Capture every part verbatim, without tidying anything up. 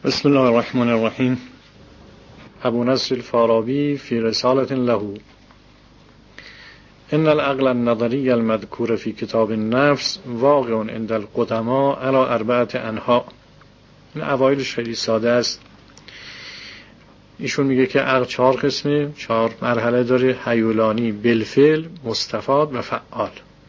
بسم الله الرحمن الرحیم. ابو نصر الفارابی فی رسالة له: ان العقل النظری المذکور فی کتاب النفس واقع عند القدماء علی اربعة انحاء. این اوایلش خیلی ساده است. ایشون میگه که عقل چهار قسمه، چهار مرحله داره: هیولانی، بالفعل، مستفاد و فعال.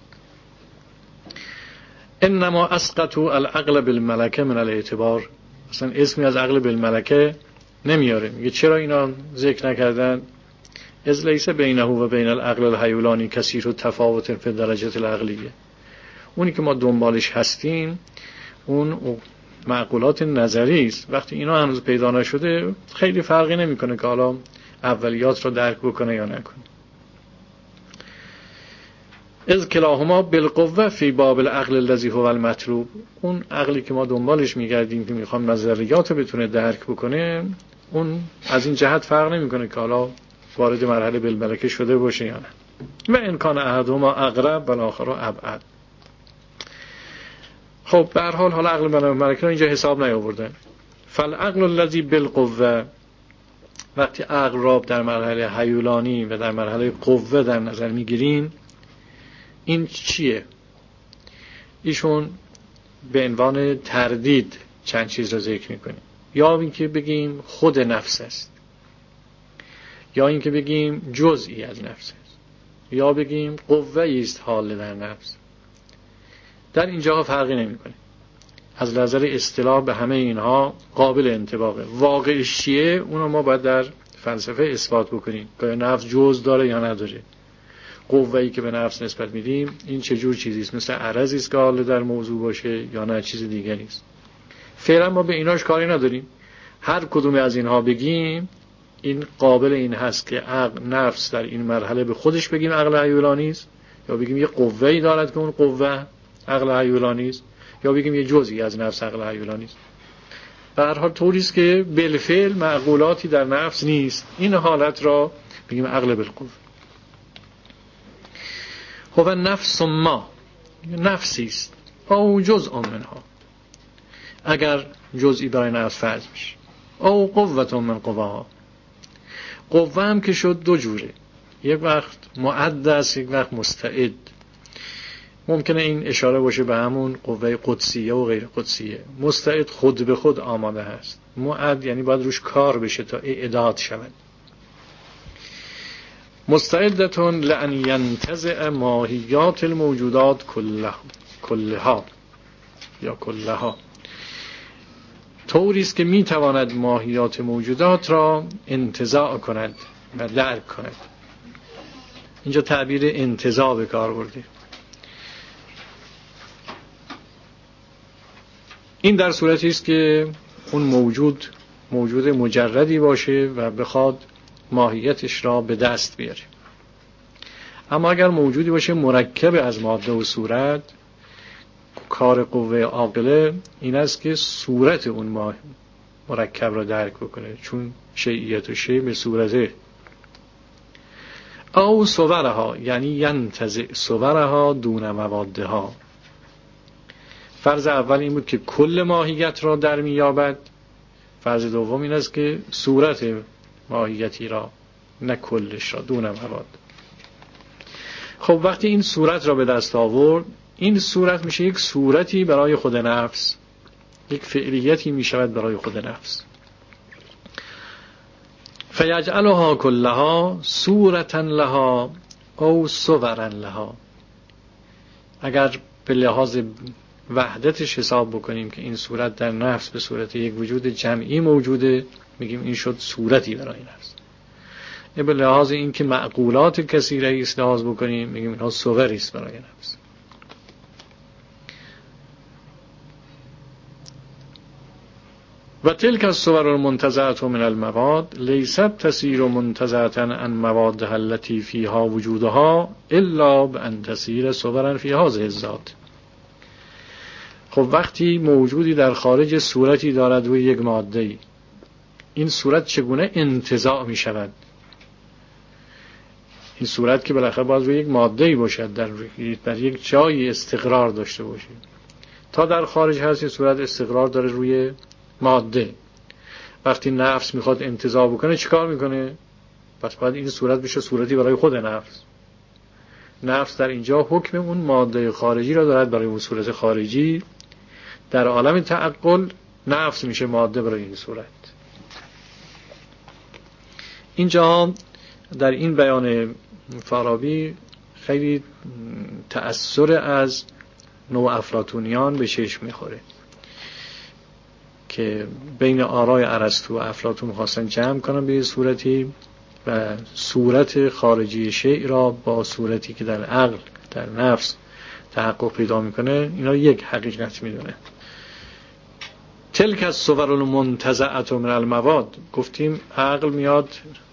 انما اسقطوا العقل بالملکه من الاعتبار. اصلا اسمی از عقل بالملکه نمیاره. میگه چرا اینا ذکر نکردن؟ از لیس بینه و بین العقل الهیولانی کثیر تفاوت فی درجه العقلیه. اونی که ما دنبالش هستیم اون معقولات نظری است. وقتی اینا هنوز پیدا نشده خیلی فرقی نمیکنه که حالا اولیات رو درک بکنه یا نکنه. از کلاهما بالقوه فی باب العقل الذی هو المطلوب. اون عقلی که ما دنبالش میگردیم که میخوام نظریات رو بتونه درک بکنه، اون از این جهت فرق نمیکنه که حالا وارد مرحله بالملکه شده باشه یا نه. و امکان احدهما اقرب و الاخر ابعد. خب به هر حال حالا عقل بالملکه رو اینجا حساب نیاورده. فالعقل الذی بالقوه، وقتی عقل را در مرحله هیولانی و در مرحله قوه در نظر میگیریم، این چیه؟ ایشون به عنوان تردید چند چیز را ذکر میکنه. یا اینکه بگیم خود نفس است، یا اینکه بگیم جزئی از نفس است، یا بگیم قوه‌ای است حال در نفس. در اینجا فرقی نمیکنه. از نظر اصطلاح به همه اینها قابل انطباقه. واقعش چیه؟ اونو ما باید در فلسفه اثبات بکنیم که نفس جزء داره یا نداره. قوه‌ای که به نفس نسبت میدیم این چه جور چیزی است؟ مثل عرضی است که حال در موضوع باشه یا نه چیز دیگری است؟ فعلا ما به ایناش کاری نداریم. هر کدوم از اینها بگیم این قابل این هست که عقل نفس در این مرحله به خودش بگیم عقل هیولانی است، یا بگیم یه قوه‌ای دارد که اون قوه عقل هیولانی است، یا بگیم یه جزئی از نفس عقل هیولانی است. به هر حال طوری است که بالفعل معقولاتی در نفس نیست. این حالت را بگیم عقل بالقوه. هو نفس ما، نفسی است او جزء منها، اگر جزئی برای نفس فرض میشه، او قوة من قواها. قوه هم که شد دو جوره، یک وقت معد است، یک وقت مستعد. ممکنه این اشاره باشه به همون قوه قدسیه و غیر قدسیه. مستعد خود به خود آماده هست، معد یعنی باید روش کار بشه تا اعداد شود. مستعدتون لأن ینتزع ماهیات الموجودات کلها کلها یا کلها، طوریست که میتواند ماهیات موجودات را انتزاع کند و درک کند. اینجا تعبیر انتزاع به کار برده. این در صورتی است که اون موجود موجود مجردی باشه و بخواد ماهیتش را به دست بیاره. اما اگر موجودی باشه مرکب از ماده و صورت، کار قوه عاقله این است که صورت اون ماه مرکب را درک بکنه، چون شیئیت و شیء به صورته. او صورها، یعنی ینتزع صورها دون موادها. فرض اول این بود که کل ماهیت را در میابد. فرض دوم این است که صورت ماهیتی را، نه کلش را، دون مواد. خب وقتی این صورت را به دست آورد، این صورت میشه یک صورتی برای خود نفس، یک فعلیتی میشود برای خود نفس. فیجعلها کلها صورتا لها او صورا لها. اگر به لحاظ وحدتش حساب بکنیم که این صورت در نفس به صورت یک وجود جمعی موجوده، میگیم این شد صورتی برای نفس. به لحاظ این که معقولات کثیره است لحاظ بکنیم، میگیم اینها صوری است برای نفس. و تلک الصور المنتزعة من المواد لیست تسیر منتزعة عن موادها التي فيها وجودها الا بان تسیر صورا في هذه الذات. خب وقتی موجودی در خارج صورتی دارد و یک ماده‌ای، این صورت چگونه انتزاع می شود؟ این صورت که بالاخره باید روی یک ماده‌ای باشد، در, در یک جایی استقرار داشته باشه. تا در خارج هست این صورت استقرار داره روی ماده. وقتی نفس میخواد انتزاع بکنه چیکار میکنه؟ پس باید این صورت بشه صورتی برای خود نفس. نفس در اینجا حکم اون ماده خارجی را دارد برای اون صورت خارجی. در عالم تعقل نفس میشه ماده برای این صورت. اینجا در این بیان فارابی خیلی تأثیر از نوع افلاطونیان به چشم میخوره که بین آرای ارسطو و افلاطون خواستن جمع کنن به صورتی و صورت خارجی شیء را با صورتی که در عقل در نفس تحقق پیدا میکنه اینا یک حقیقت میدونه. تلک الصور المنتزعه من المواد، گفتیم عقل میاد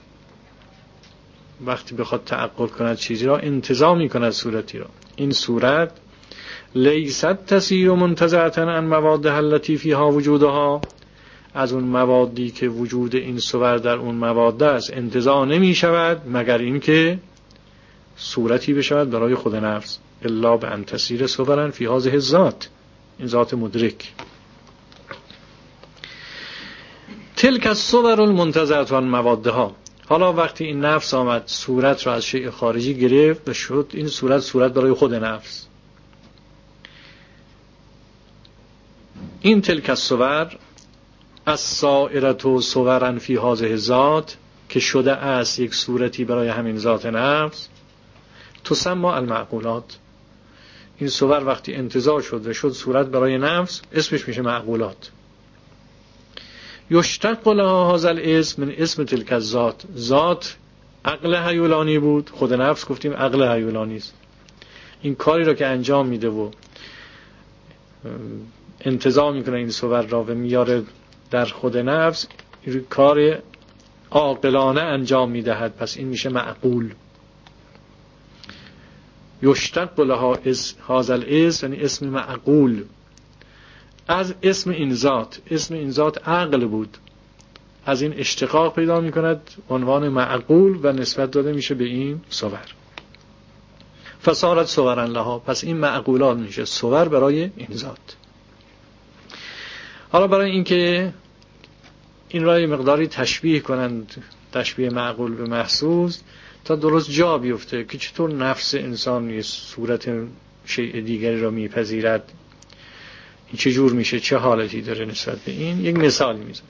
وقتی بخواد تعقل کند چیزی را انتزاع میکند صورتی را. این صورت لیست تسیر منتزعه عن مواد التي فيها وجودها، از اون موادی که وجود این صور در اون مواد است انتزاع نمی شود مگر این که صورتی بشود برای خود نفس. الا به ان تسیر صورا فی هذه الذات، این ذات مدرک. تلک الصور المنتزعه عن موادها، حالا وقتی این نفس آمد صورت را از شیء خارجی گرفت و شد این صورت صورت برای خود نفس. این تلک الصور السائرة صورا فی هذه الذات، که شده است یک صورتی برای همین ذات نفس، تسمى المعقولات. این صور وقتی انتزاع شد و شد صورت برای نفس اسمش میشه معقولات. یشتق لها هذا الاسم من اسم تلک الذات، ذات عقل هیولانی بود، خود نفس گفتیم عقل هیولانی است. این کاری را که انجام میده و انتزاع میکنه این صور را و میاره در خود نفس، این کار عاقلانه انجام میدهد، پس این میشه معقول. یشتق لها هذا الاسم، یعنی اسم معقول از اسم این ذات. اسم این ذات عقل بود، از این اشتقاق پیدا میکند عنوان معقول و نسبت داده میشه به این صور. فصارت صورا لها، پس این معقولات میشه صور برای این ذات. حالا برای اینکه این را مقداری تشبیه کنند، تشبیه معقول به محسوس، تا درست جا بیفته که چطور نفس انسان یه صورت شیء دیگری را میپذیرد، این چه جور میشه، چه حالتی داره نسبت به این. یک مثالی میزن.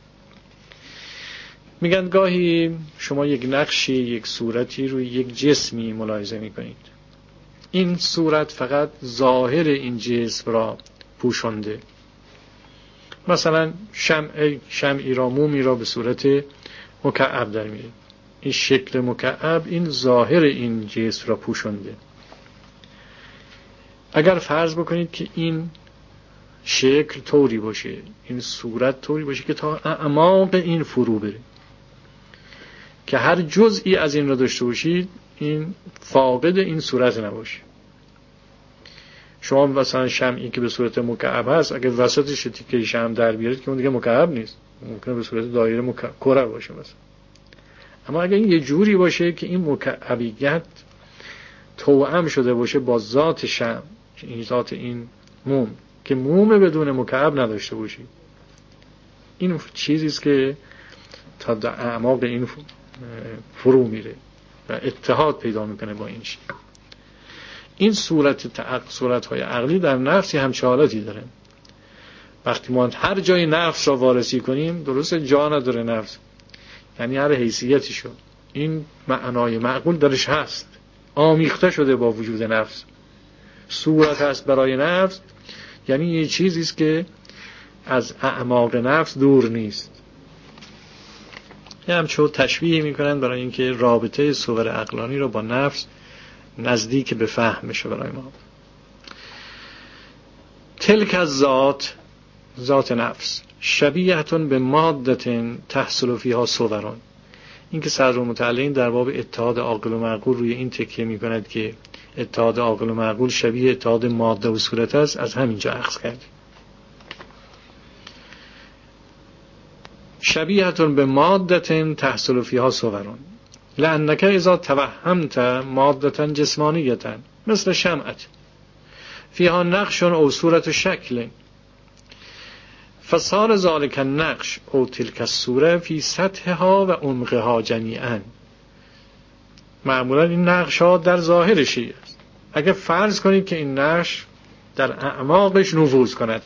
میگن گاهی شما یک نقشی، یک صورتی روی یک جسمی ملاحظه میکنید، این صورت فقط ظاهر این جسم را پوشانده. مثلا شمع شمعی را، مومی را به صورت مکعب در میارید، این شکل مکعب این ظاهر این جسم را پوشانده. اگر فرض بکنید که این شکل طوری باشه، این صورت طوری باشه که تا اعماق این فرو بره، که هر جزئی از این را داشته باشید این فاقد این صورت نباشه. شما مثلا شمعی که به صورت مکعب هست اگه وسطش تیکه شمع در بیارید که اون دیگه مکعب نیست، ممکنه به صورت دایره مکعب کره باشه مثلا. اما اگه این یه جوری باشه که این مکعبیت توأم شده باشه با ذات شمع، این ذات این موم، که موم بدون مکعب نداشته باشی، این چیزی است که تا در اعماق این فرو میره و اتحاد پیدا میکنه با این شی. این صورت تعق صورت‌های عقلی در نفسی همچه حالتی داره. وقتی ما هر جای نفس را وارسی کنیم، درست جا نداره نفس، یعنی هر حیثیتی شد، این معنای معقول درش هست، آمیخته شده با وجود نفس. صورت هست برای نفس، یعنی یه چیزی است که از اعماق نفس دور نیست. یه همچون تشبیه میکنن برای اینکه رابطه صور عقلانی را با نفس نزدیک به فهم بشه برای ما. تلک الذات، ذات نفس، شبیهتون به مادتن تحصل فیها صوران. این که صدر المتعلین در باب اتحاد عاقل و معقول روی این تکیه میکند که اتحاد عاقل و معقول شبیه اتحاد ماده و صورت است، از همینجا اخذ کرد. شبیهتون به مادتن تحصل فیها صوران لأنک اذا توهمت مادتا جسمانیتا مثل شمعت فیها نقش او صورت شکل فصار ذلك النقش او تلك الصوره فی سطحها و عمقها جمیعا. معمولا این نقش ها در ظاهرشی است. اگه فرض کنید که این نقش در اعماقش نفوذ کند،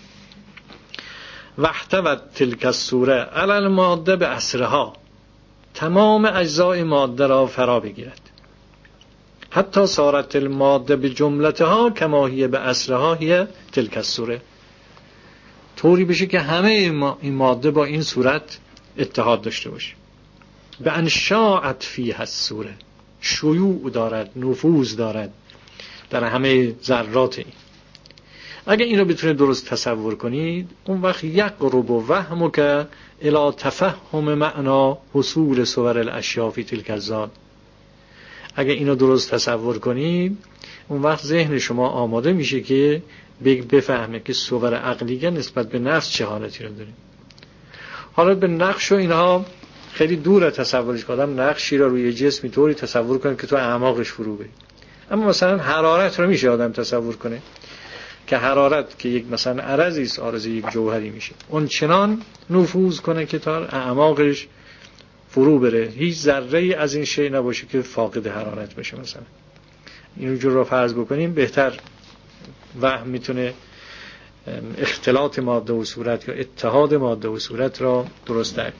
واحتوت تلک الصوره علی الماده به اسرها، تمام اجزای ماده را فرا بگیرد، حتی صارت الماده به جملتها کما هی به اسرها هی تلک الصوره، طوری بشه که همه این ماده با این صورت اتحاد داشته باشه. به انشاءت فیها الصوره، شیوع دارد، نفوذ دارد در همه ذرات این. اگه اینو بتونه درست تصور کنید، اون وقت یقرب وهمک الی تفهم معنا حصول صور الاشیاء فی تلک الذات. اگه اینو درست تصور کنید، اون وقت ذهن شما آماده میشه که بفهمه که صور عقلیه نسبت به نفس چه حالتی رو داریم. حالا به نقش و اینها خیلی دوره تصورش کنم، نقشی رو روی جسمی طوری تصور کنه که تو اعماقش فرو بری. اما مثلا حرارت رو میشه آدم تصور کنه که حرارت که یک مثلا عرضی است، عارض یک جوهری میشه، اون چنان نفوذ کنه که تا اعماقش فرو بره، هیچ ذره از این شی نباشه که فاقد حرارت بشه. مثلا اینجور رو فرض بکنیم، بهتر وهم میتونه اختلاط ماده و صورت یا اتحاد ماده و صورت را درست درک.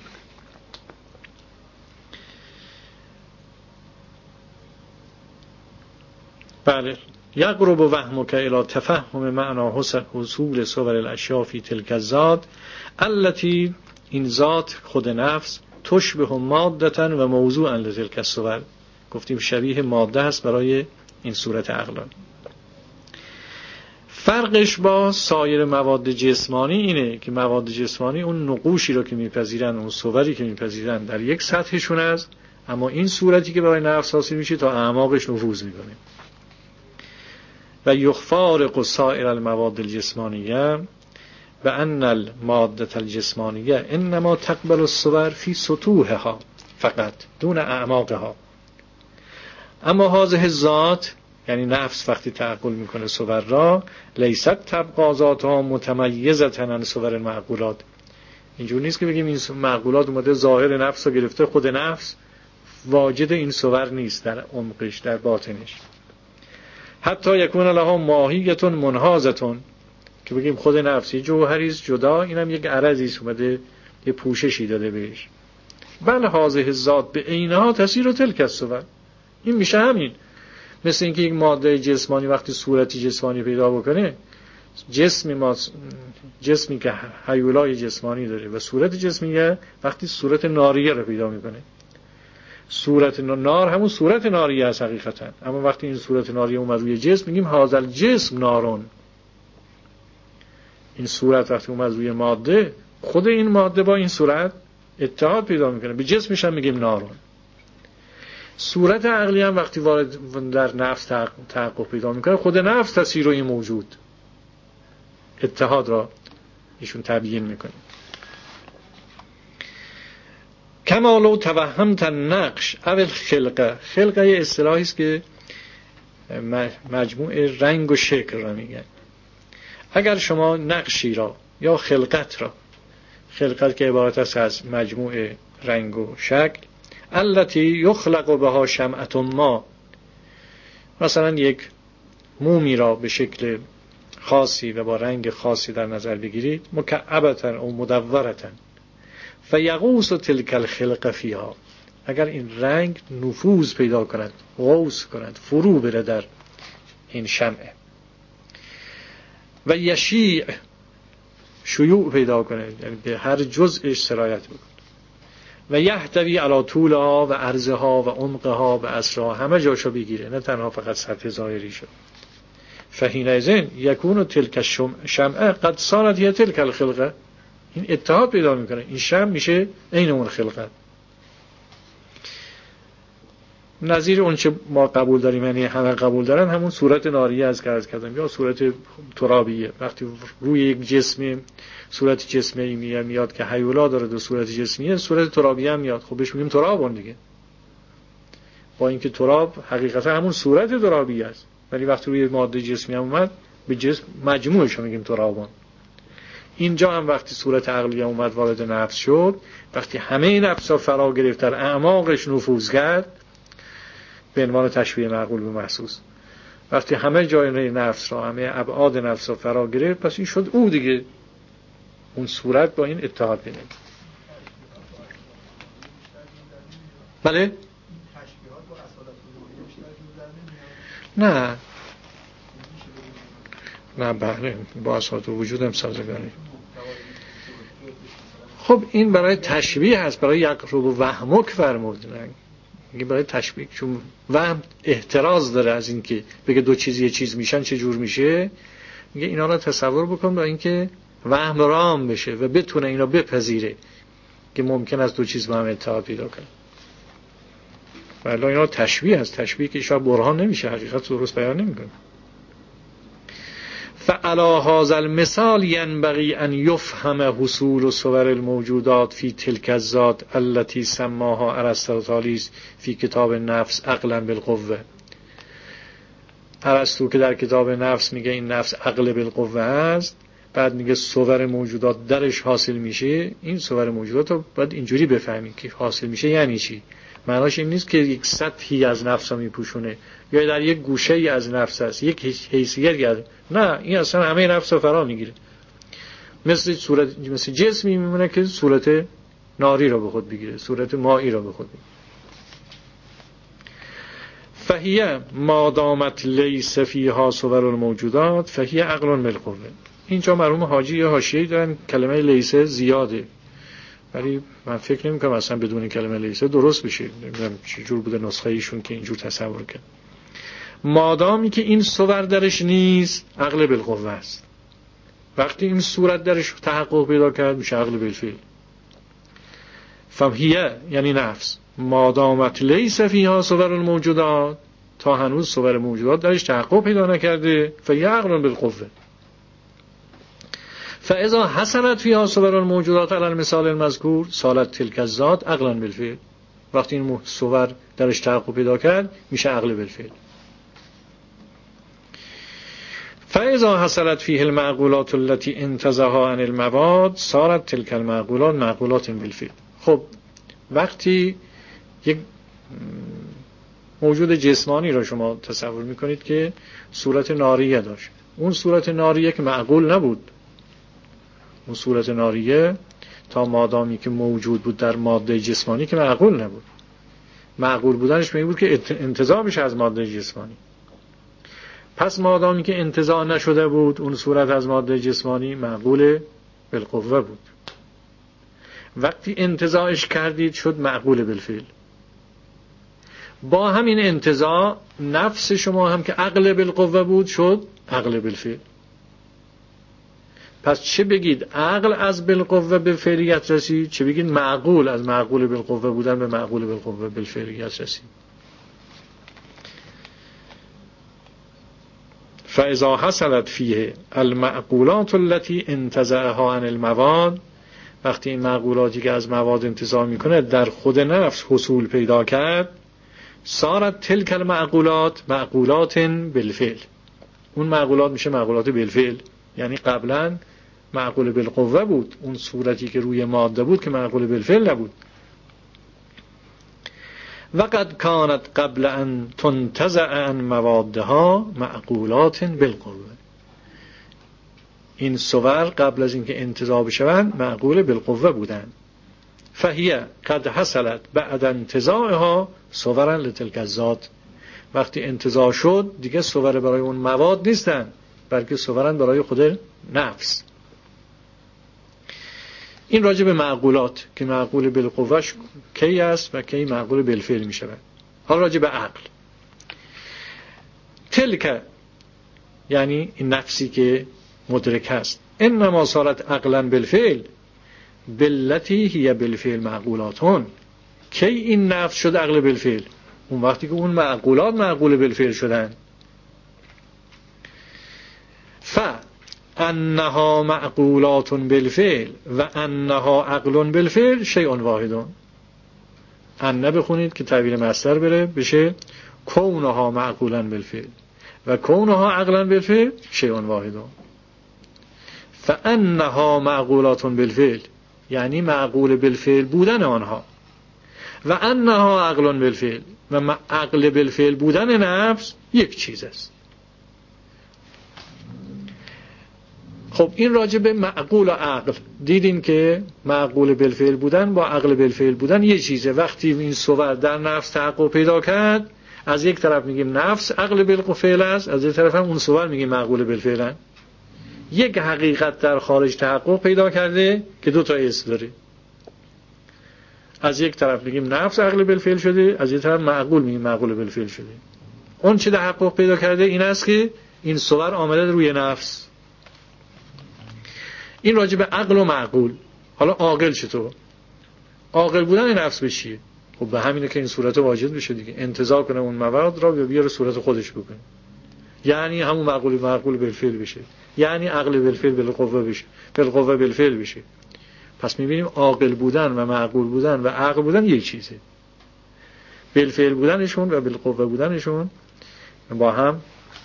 بله، یقرب وهمک الی تفهم معنا حصول صور الاشیاء فی تلک الذات التي، این ذات خود نفس، تشبه مادتا و موضوعا لتلک الصور. گفتیم شبیه ماده هست برای این صورت عقلانی. فرقش با سایر مواد جسمانی اینه که مواد جسمانی اون نقوشی رو که میپذیرن، اون صوری که میپذیرن در یک سطحشون است، اما این صورتی که برای نفس حاصل میشه تا اعماقش نفوذ میکنه. و یخفارق سایر المواد الجسمانیه و ان الماده الجسمانیه انما تقبل الصور فی سطوحها فقط دون اعماقها. اما هذه الذات، یعنی نفس، وقتی تعقل میکنه صور را، لیست تبقا ذاتها متمیزه عن صور المعقولات. اینجور نیست که بگیم این معقولات اومده ظاهر نفس رو گرفته، خود نفس واجد این صور نیست در عمقش، در باطنش. حتی یکون لها ماهیه منحازه، که بگیم خود نفس یه جوهری است جدا، اینم یک عرضی است اومده یه پوششی داده بهش. بل هذه الذات به عینها تسیر تلک الصور. این میشه همین، مثل اینکه یک ماده جسمانی وقتی صورتی جسمانی پیدا بکنه، جسمی ما جسمی که هیولای جسمانی داره و صورت جسمیه، وقتی صورت ناریه رو پیدا میکنه، صورت نار همون صورت ناریه است حقیقتا، اما وقتی این صورت ناریه اومد روی جسم، میگیم هذا الجسم نارون. این صورت وقتی اومد روی ماده، خود این ماده با این صورت اتحاد پیدا میکنه، به جسمش هم میگیم نارون. صورت عقلی هم وقتی وارد در نفس تحقق پیدا میکنه، خود نفس تسیر این موجود اتحاد را ایشون تبیین میکنه. کما لو توهمت النقش او الخلقه. خلقه یه اصطلاحی است که مجموع رنگ و شکل را میگن. اگر شما نقشی را یا خلقت را، خلقت که عبارت است از مجموع رنگ و شکل، التي یخلق بها شمعة ما، مثلا یک مومی را به شکل خاصی و با رنگ خاصی در نظر بگیرید، مکعبتن او مدورتن، فیغوص تلک الخلق فیها، اگر این رنگ نفوذ پیدا کند، غوص کند، فرو بره در این شمعه، و یشیع، شیوع پیدا کند، یعنی به هر جزءش سرایت بکند، و یحتوی علی طولها و عرضها و عمقها و اسرها، همه جاشو بگیره، نه تنها فقط سطح ظاهری شد. فحینئذ یکون تلک شمعه قد صارت هی تلک الخلقه، این اتحاد پیدا میکنه، این شمع میشه عین اون خلقت. نظیر اون چه ما قبول داریم، یعنی همه قبول دارن، همون صورت ناریه از که عرض کردم، یا صورت ترابیه. وقتی روی یک جسم صورت جسمی میاد که هیولا داره دو صورت جسمیه، صورت ترابیه هم میاد، خب بهش میگیم ترابون دیگه، با اینکه تراب حقیقتا همون صورت ترابیه است، ولی وقتی روی ماده جسمی هم اومد، به جسم مجموعش رو میگیم ترابون. اینجا هم وقتی صورت عقلیه اومد وارد نفس شد، وقتی همه نفس ها فرا گرفت، در اعماقش نفوذ کرد، به عنوان تشبیه معقول به محسوس، وقتی همه جای نفس را، همه ابعاد نفس را فرا گرفت، پس این شد او دیگه، اون صورت با این اتحاد بینه. بله؟ نه نه بله، با اصالت وجود هم سازگاری. خب این برای تشبیه هست، برای یقرب و وهمک فرمودن، میگه برای تشبیه، چون وهم احتراز داره از این که بگه دو چیز یه چیز میشن چه جور میشه، میگه اینا رو تصور بکن برای اینکه وهم رام بشه و بتونه اینا بپذیره که ممکن است دو چیز با هم اتحاد پیدا کنه. ولی اینا تشبیه هست، تشبیه که شاید برهان نمیشه، حقیقت درست بیان نمیکنه. فعلى هذا المثال ينبغي أن يفهم حصول صور الموجودات في تلك الذات التي سماها ارسطاطالیس في کتاب نفس عقلا بالقوه. ارسطو که در کتاب نفس میگه این نفس عقل بالقوه است، بعد میگه صور موجودات درش حاصل میشه. این صور موجودات رو باید اینجوری بفهمیم که حاصل میشه یعنی چی. معناش این نیست که یک سطحی از نفس رو میپوشونه یا در یک گوشه ای از نفس است، یک حیثیتی از، نه، این اصلا همه نفس رو فرا میگیره. مثل صورت، مثل جسمی میمونه که صورت ناری رو به خود بگیره، صورت مائی رو به خود بگیره. فهیه ما دامت لیس فیها صور الموجودات فهیه عقل بالقوه. اینجا مرحوم حاجی یا حاشیه‌ای دارن کلمه لیس زیاده، ولی من فکر نمی کنم اصلا بدون کلمه لیسه درست بشه. نمیدونم چه جور بوده نسخه ایشون که اینجور تصور کرد. مادامی که این صور درش نیست، عقل بالقوه است. وقتی این صورت درش تحقق پیدا کرد، میشه عقل بالفعل. فهیه یعنی نفس مادامت لیس فیها صور الموجودات، تا هنوز صور موجودات درش تحقق پیدا نکرده، فهیه عقل بالقوه. فاذا حصلت فيها صور الموجودات على المثال المذكور صارت تلك الذات عقلا بالفعل. وقتی این صور درش تحقق پیدا کرد، میشه عقل بالفعل. فاذا حصلت فيه المعقولات التي انتزعها عن المواد صارت تلك المعقولات معقولات بالفعل. خب وقتی یک موجود جسمانی را شما تصور میکنید که صورت ناریه داشت، اون صورت ناریه که معقول نبود، اون صورت ناریه تا مادامی که موجود بود در ماده جسمانی که معقول نبود. معقول بودنش به این بود که انتزاع بشه از ماده جسمانی. پس مادامی که انتزاع نشده بود اون صورت از ماده جسمانی، معقول بالقوه بود. وقتی انتزاعش کردید شد معقول بالفعل. با همین انتزاع نفس شما هم که عقل بالقوه بود شد عقل بالفعل. پس چه بگید عقل از بالقوه به فعلیت رسید، چه بگید معقول از معقول بالقوه بودن به معقول بالقوه بالفعلیت رسید. فاذا حصلت فيه المعقولات التي انتزعها عن المواد، وقتی این معقولاتی که از مواد انتزاع میکنه در خود نفس حصول پیدا کرد، صارت تلك المعقولات معقولات بالفعل. اون معقولات میشه معقولات بالفعل، یعنی قبلا معقول بالقوه بود، اون صورتی که روی ماده بود که معقول بالفعل نبود. وقد كانت قبل ان تنتزع عن موادها معقولات بالقوه. این صور قبل از اینکه انتزاع بشوند معقول بالقوه بودند. فهیه قد حصلت بعد انتزاعها صورا لتلك الذات. وقتی انتزاع شد دیگه صور برای اون مواد نیستن، بلکه صورن برای خود نفس. این راجع به معقولات که معقول بالقوهش کی است و کی معقول بالفعل می شود. حالا راجع به عقل. تلک یعنی این نفسی که مدرک هست، انما صارت عقلا بالفعل باللتی هی بالفعل معقولاتون. کی این نفس شد عقل بالفعل؟ اون وقتی که اون معقولات معقول بالفعل شدن. ف انها معقولات بالفعل و انها عقل بالفعل شیء واحد. ان بخونید که تعبیر مصدر بره بشه کونها معقولا بالفعل و کونها عقلا بالفعل شیء واحد. فانها معقولات بالفعل، یعنی معقول بالفعل بودن آنها، و انها عقل بالفعل، و عقل بالفعل بودن نفس یک چیز است. خب این راجع به معقول و عقل دیدیم که معقول بالفعل بودن با عقل بالفعل بودن یه چیزه. وقتی این صور در نفس تحقق پیدا کرد، از یک طرف میگیم نفس عقل بالفعل است، از یک طرف هم اون صور میگیم معقول بالفعل. یک حقیقت در خارج تحقق پیدا کرده که دو تا اسم داره. از یک طرف میگیم نفس عقل بالفعل شده، از یک طرف معقول میگیم معقول بالفعل شده. اون چه تحقق پیدا کرده این است که این صور آمده روی نفس. این راجع به عقل و معقول. حالا عاقل چطور؟ عاقل بودن نفس به چیه؟ خب به همینه که این صورت واجد بشه دیگه، انتزاع کنه اون مواد را بیاره صورت خودش بکنه، یعنی همون معقول معقول بالفعل بشه، یعنی عقل بالفعل بالقوه بشه، بالقوه بالفعل بشه. پس میبینیم عاقل بودن و معقول بودن و عقل بودن یک چیزه. بالفعل بودنشون و بالقوه بودنشون با هم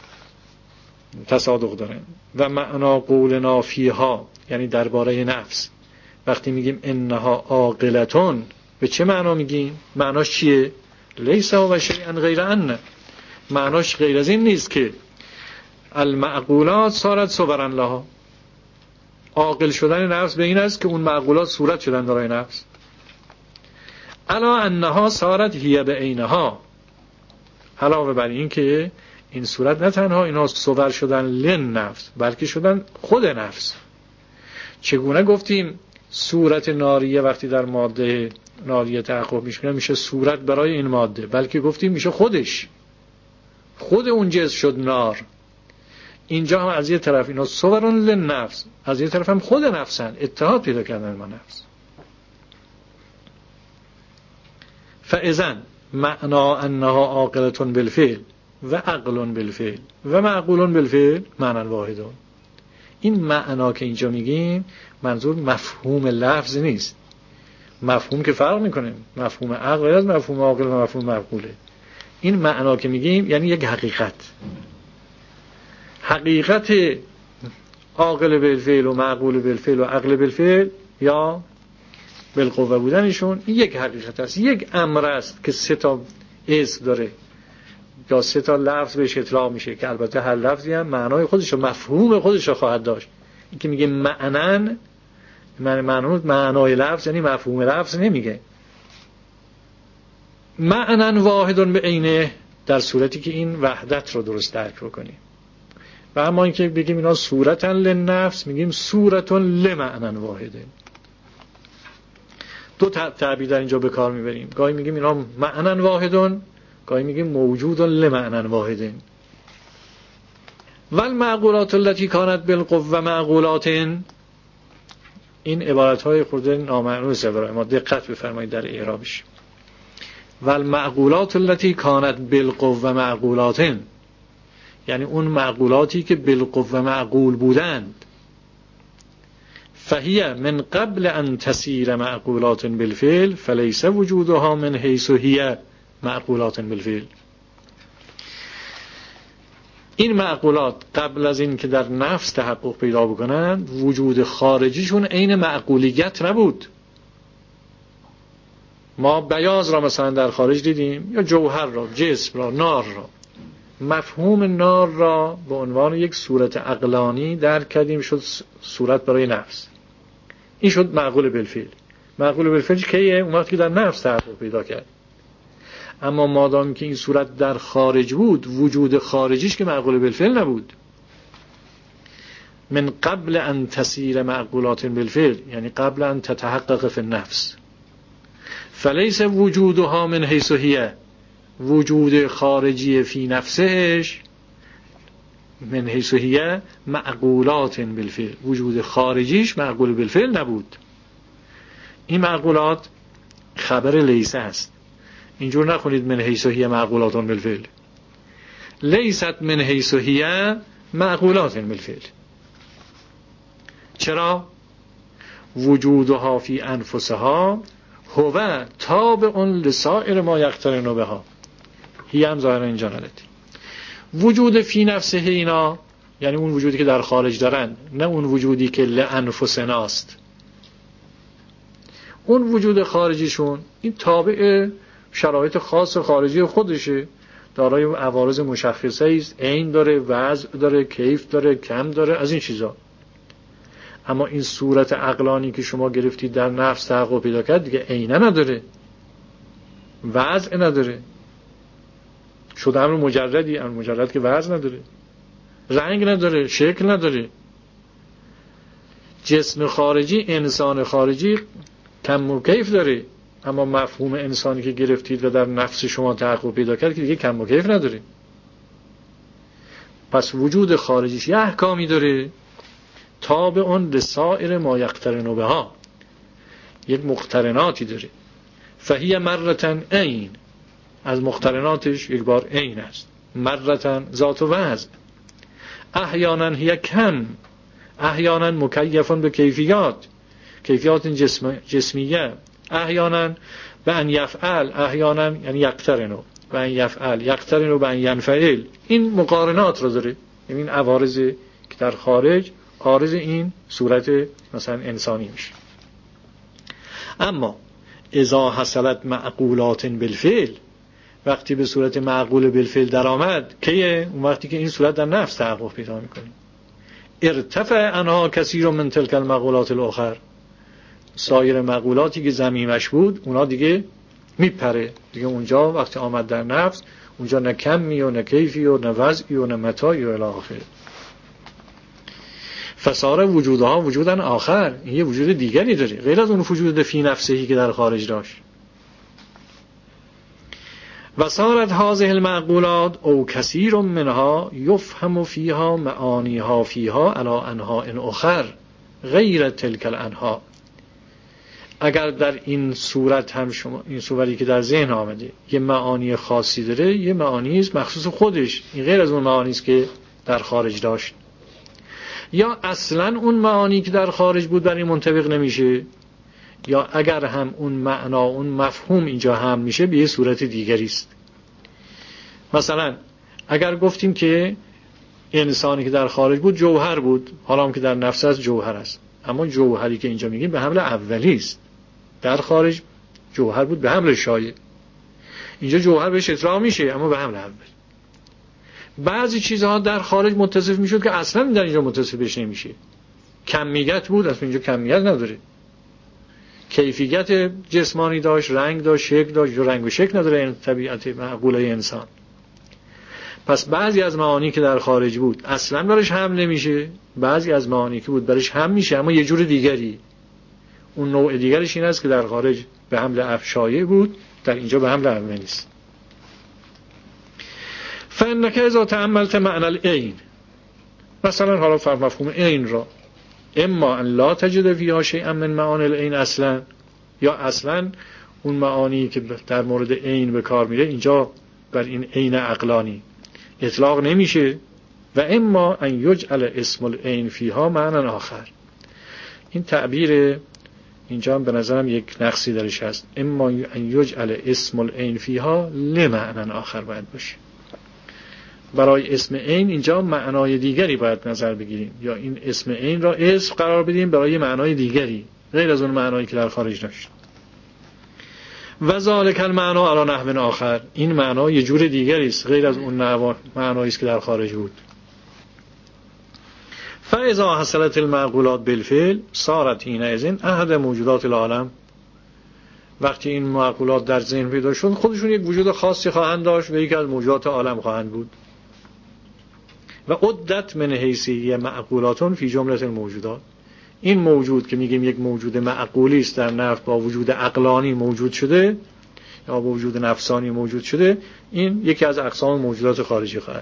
تصادق دارن. و معنا قولنا فیها، یعنی درباره نفس وقتی میگیم انها عاقلتون، به چه معنا میگیم؟ معناش چیه؟ لیس و شیئا غیر ان، معناش غیر از این نیست که المعقولات صارت صورا لها، عاقل شدن نفس به این است که اون معقولات صورت شدن برای نفس. الا انها صارت هی بعینها، علاوه بر این که این صورت نه تنها اینا صور شدن لن نفس، بلکه شدن خود نفس. چگونه گفتیم صورت ناریه وقتی در ماده ناریه تحقق میشه میشه صورت برای این ماده، بلکه گفتیم میشه خودش، خود اون جنس شد نار. اینجا هم از یه طرف اینا صورن لن نفس، از یه طرف هم خود نفسن، اتحاد پیدا کردن با نفس. فاذن معنا انها عاقلة بالفعل و عقل بالفعل و معقول بالفعل معنا واحد. این معنا که اینجا میگیم منظور مفهوم لفظ نیست، مفهوم که فرق میکنه، مفهوم عقل از مفهوم عاقل و مفهوم معقوله. این معنا که میگیم یعنی یک حقیقت، حقیقت عاقل بالفعل و معقول بالفعل و عقل بالفعل یا بالقوه بودنشون یک حقیقت است، یک امر است که سه تا اسم داره یا سه تا لفظ بهش اطلاق میشه که البته هر لفظی هم معنای خودش و مفهوم خودش رو خواهد داشت. این که میگه معنن، معنی معنی معنای لفظ یعنی مفهوم لفظ نمیگه. معنن واحدون به عینه، در صورتی که این وحدت رو درست درک بکنیم. و اما اینکه بگیم اینا صورتن لنفس، میگیم صورتون لمعنن واحده. دو تعبیر در اینجا به کار میبریم، گاهی میگیم اینا معنن واحدون، گاهی میگیم موجودن لمعنن واحدن. والمعقولات التي كانت بالقوه معقولات، این عبارت‌های خورده نامعنوسه، برای ما دقت بفرمایید در اعرابش. والمعقولات التي كانت بالقوه معقولات، یعنی اون معقولاتی که بالقوه معقول بودند. فهي من قبل ان تسير معقولات بالفعل فليس وجودها من حيث هي معقولات بالفعل. این معقولات قبل از این که در نفس تحقق پیدا بکنند وجود خارجیشون عین معقولیت نبود. ما بیاض را مثلا در خارج دیدیم، یا جوهر را، جسم را، نار را. مفهوم نار را به عنوان یک صورت عقلانی درک کردیم، شد صورت برای نفس. این شد معقول بالفعل. معقول بالفعل کیه؟ اون وقتی که در نفس تحقق پیدا کرد. اما مادامی که این صورت در خارج بود، وجود خارجیش که معقول بالفعل نبود. من قبل ان تسیر معقولات بالفعل، یعنی قبل ان تتحقق فی النفس. فلیس وجودها من حیث هی، وجود خارجی فی نفسش من حیث هی معقولات بالفعل، وجود خارجیش معقول بالفعل نبود. این معقولات خبر لیسه است. اینجور نخونید من حیث هی معقولات بالفعل، لیست من حیث هی معقولات بالفعل. چرا؟ وجودها فی انفسها هو تابع لسائر ما یقترن بها. هی هم ظاهرا اینجا ندید. وجود فی نفسه اینا یعنی اون وجودی که در خارج دارن، نه اون وجودی که لانفسناست. اون وجود خارجیشون این تابع شرایط خاص خارجی خودشه، دارای عوارض مشخصه است، عین داره، وضع داره، کیف داره، کم داره، از این چیزا. اما این صورت عقلانی که شما گرفتید در نفس تحقق پیدا کرد دیگه عینه نداره، وضع نداره، شده امر مجردی، امر مجرد که وضع نداره، رنگ نداره، شکل نداره. جسم خارجی، انسان خارجی کم و کیف داره، اما مفهوم انسانی که گرفتید و در نفس شما تحقق پیدا کرد که دیگه کم و کیف نداره. پس وجود خارجیش یه احکامی داره تابع اون لسائر ما یقترن بها، یک مقترناتی داره. فهی مرتن عین، از مقترناتش یک بار عین است، مرتن ذات و وزن، احیانا هی کم، احیانا مکیفن به کیفیات، کیفیات جسم جسمیه، احیانا به ان یفعل، احیانا یعنی یقترنو، به ان یفعل، یقترنو به ان ینفعل. این مقارنات رو داره، یعنی این عوارض که در خارج عارض این صورت مثلا انسانی میشه. اما اذا حصلت معقولات بالفعل، وقتی به صورت معقول بالفعل در آمد، کیه؟ اون وقتی که این صورت در نفس تحقق پیدا میکنه. ارتفع عنها کثیر من تلک المعقولات الاخر، سایر معقولاتی که ضمیمش بود اونا دیگه میپره دیگه. اونجا وقتی آمد در نفس، اونجا نه کمی و نه کیفی و نه وضعی و نه متاعی و الی آخره. فصار وجودها وجودن آخر، این یه وجود دیگری داره غیر از اون وجود فی نفسهی که در خارج داشت. و صارت هذه المعقولات او کثیر منها یفهم فیها معانیها فیها علی انحاء اخر غیر تلک الانحاء. اگر در این صورت هم شما، این صوری که در ذهن آمده، یه معانی خاصی داره، یه معانی است مخصوص خودش، این غیر از اون معانی است که در خارج داشت. یا اصلا اون معانی که در خارج بود برای منطبق نمیشه، یا اگر هم اون معنا، اون مفهوم اینجا هم میشه به یه صورت دیگری است. مثلا اگر گفتیم که انسانی که در خارج بود جوهر بود، حالا هم که در نفس است جوهر است، اما جوهری که اینجا میگیم به حمل اولی است. در خارج جوهر بود به حمل شایع، اینجا جوهر بهش اطلاق میشه اما به حمل اول. بعضی چیزها در خارج متصف میشد که اصلا در اینجا متصف بهش نمیشه. کمیت بود، اصلا اینجا کمیت نداره. کیفیت جسمانی داشت، رنگ داشت، شکل داشت، رنگ و شکل نداره این طبیعت معقوله انسان. پس بعضی از معانی که در خارج بود اصلا برش حمل نمیشه، بعضی از معانی که بود برش حمل میشه اما یه جور دیگری. اون نوع دیگرش این است که در خارج به حمل افشایع بود، در اینجا به حمل اولی است. فانک اذا تأملت معنی العین، مثلا حالا فرق مفهوم عین را، اما ان لا تجد فیها شیئا من معانی العین اصلا، یا اصلا اون معانی که در مورد عین به کار میره اینجا بر این عین عقلانی اطلاق نمیشه. و اما ان یجعل اسم العین فیها معنی آخر. این تعبیر اینجا هم به نظرم یک نقصی درش هست. اما ان یجعل اسم العین فیها لمعنی آخر باید باشه. برای اسم عین اینجا معنای دیگری باید نظر بگیریم، یا این اسم عین را اسم قرار بدیم برای معنای دیگری غیر از اون معنایی که در خارج داشت. و ذالک المعنا علی نحو آخر، این معنا یه جور دیگری است غیر از اون معنایی است که در خارج بود. فاذا حصلت المعقولات بالفعل صارت حینئذ احد موجودات العالم. وقتی این معقولات در ذهن پیدا شد خودشون یک وجود خاصی خواهند داشت و یکی از موجودات عالم خواهند بود. و عدت من حیثیه معقولاتون فی جمله الموجودات. این موجود که میگیم یک موجود معقولی است در نفس با وجود عقلانی موجود شده یا با وجود نفسانی موجود شده، این یکی از اقسام موجودات خارجی خواهد.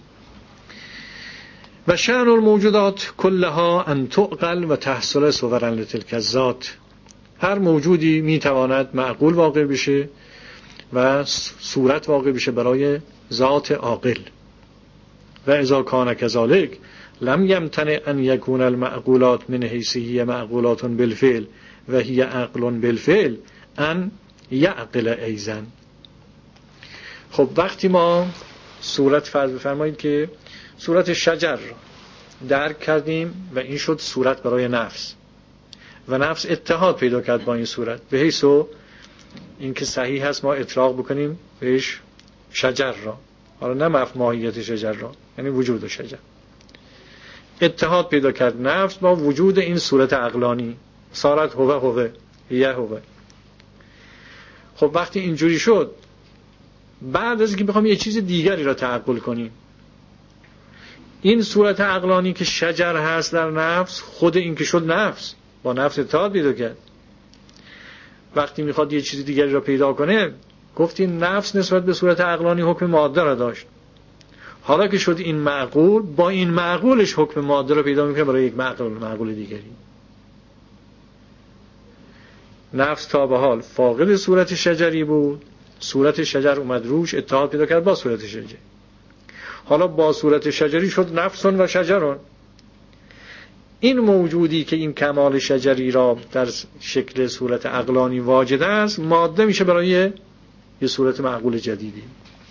و شأن الموجودات کلها ان تعقل و تحصل صورا لتلک الذات. هر موجودی میتواند معقول واقع بشه و صورت واقع بشه برای ذات عاقل. و اذا کان کذالک لم یمتنع ان یکون المعقولات من حیثیه معقولات بالفعل و هی عقل بالفعل ان یعقل ایزن. خب وقتی ما صورت فرض بفرمایید که صورت شجر درک کردیم و این شد صورت برای نفس و نفس اتحاد پیدا کرد با این صورت، به حیث این که صحیح هست ما اطلاق بکنیم بهش شجر را، حالا نه مف ماهیت شجر را، یعنی وجود شجر. اتحاد پیدا کرد نفس با وجود این صورت عقلانی، صارت هوه هوه یه هوه. خب وقتی اینجوری شد، بعد از اینکه بخوام یه چیز دیگری را تعقل کنیم، این صورت عقلانی که شجر هست در نفس، خود این که شد نفس، با نفس اتحاد پیدا کرد. وقتی میخواد یه چیز دیگری را پیدا کنه، گفتیم نفس نسبت به صورت عقلانی حکم ماده را داشت. حالا که شد این معقول، با این معقولش حکم ماده را پیدا میکنه برای یک معقول معقول دیگری. نفس تا به حال فاقد صورت شجری بود، صورت شجر اومد روش، اتحاد پیدا کرد با صورت شجری. حالا با صورت شجری شد نفسون و شجرون. این موجودی که این کمال شجری را در شکل صورت عقلانی واجد است، ماده میشه برای یه صورت معقول جدیدی.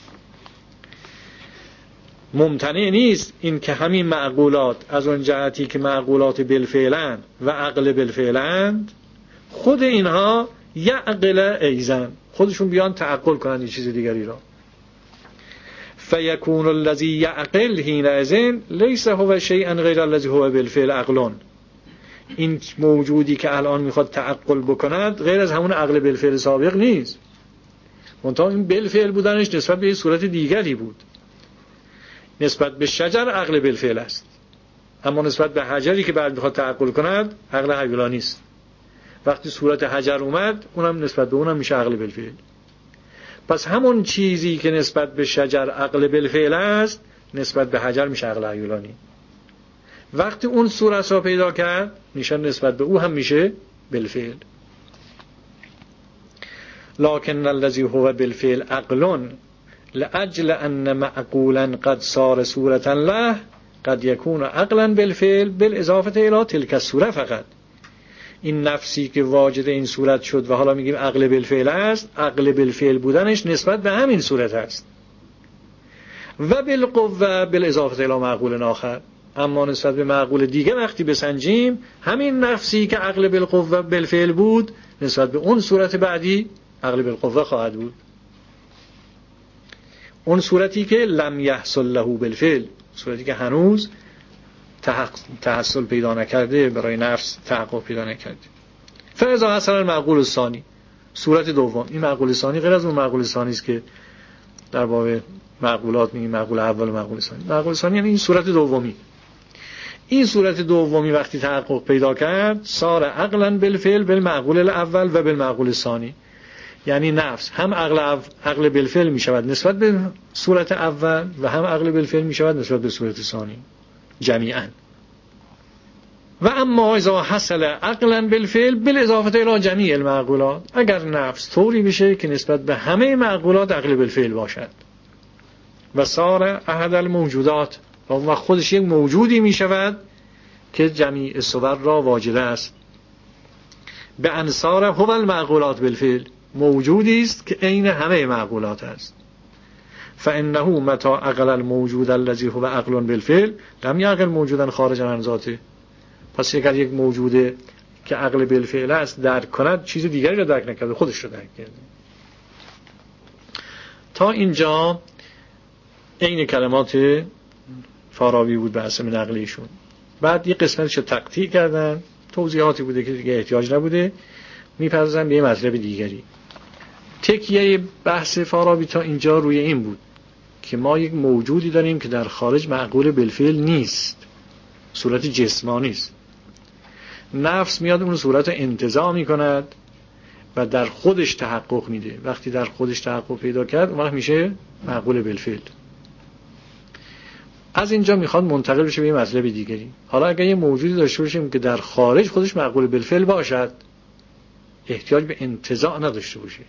ممتنع نیست این که همین معقولات از اون جهتی که معقولات بالفعلند و عقل بالفعلند، خود اینها یعقل ایزن، خودشون بیان تعقل کنند این چیز دیگری را. فیکون الذی یعقل حینئذ لیس هو شیئا غیر الذی هو بالفعل عقلون. این موجودی که الان میخواد تعقل بکند غیر از همون عقل بالفعل سابق نیست، منتها این بالفعل بودنش نسبت به صورت دیگری بود. نسبت به شجر عقل بالفعل است، اما نسبت به حجری که بعد میخواد تعقل کند عقل حیولانی است. وقتی صورت حجر اومد، اونم نسبت به اونم میشه عقل بالفعل. پس همون چیزی که نسبت به شجر عقل بالفعل است، نسبت به حجر میشه عقل حیولانی. وقتی اون صورت را پیدا کرد، میشه نسبت به او هم میشه بالفعل. لکن الذی هو بالفعل عقل لاجل ان معقولا قد صار صورتا له قد یکون عقلا بالفعل بالاضافه الی تلک الصوره فقط. این نفسی که واجد این صورت شد و حالا میگیم عقل بالفعل است، عقل بالفعل بودنش نسبت به همین صورت است و بالقوه بالاضافه الی معقول آخر. اما نسبت به معقول دیگه وقتی بسنجیم، همین نفسی که عقل بالقوه بالفعل بود، نسبت به اون صورت بعدی عقل بالقوه خواهد بود. اون صورتی که لم یحصل له بالفعل، صورتی که هنوز تحصل پیدا نکرده، برای نفس تحقق پیدا نکرده. فاذا حصل المعقول الثانی، صورت دوم. این معقول ثانی غیر از اون معقول ثانی است که در باب معقولات میگیم معقول اول و معقول ثانی. معقول ثانی یعنی این صورت دومی. این صورت دومی وقتی تحقق پیدا کرد، صار عقلا بالفعل بالمعقول الاول و بالمعقول الثانی. یعنی نفس هم عقل عقل بالفعل می شود نسبت به صورت اول و هم عقل بالفعل می شود نسبت به صورت ثانی جمیعا. و اما اذا حصل عقلا بالفعل بالاضافه الی جمیع المعقولات، اگر نفس طوری بشه که نسبت به همه معقولات عقل بالفعل باشد و صار احد الموجودات، و اون وقت خودش یک موجودی می شود که جمیع صور را واجد است. به انصار هو المعقولات بالفعل، موجودی است که عین همه معقولات است. فانه متى عقل الموجود الذي هو عقل بالفعل لم يعقل موجودا خارجا عن ذاته. پس اگر یک موجود که عقل بالفعل است درک کند، چیز دیگری را درک نکرده، خودش را درک کرده. تا اینجا عین کلمات فارابی بود بحث من عقلیشون. بعد یه قسمتش رو تقطیع کردن، توضیحاتی بوده که دیگه احتیاج نبوده، میپردازن به یه مطلب دیگری. تکیه بحث فارابی تا اینجا روی این بود که ما یک موجودی داریم که در خارج معقول بالفعل نیست، صورت جسمانی است. نفس میاد اون صورت انتزاع میکند و در خودش تحقق میده. وقتی در خودش تحقق پیدا کرد، اون وقت میشه معقول بالفعل. از اینجا میخواد منتقل بشه به یه مطلب دیگری. حالا اگر یه موجودی داشته باشیم که در خارج خودش معقول بالفعل باشد، احتیاج به انتزاع نداشته باشه،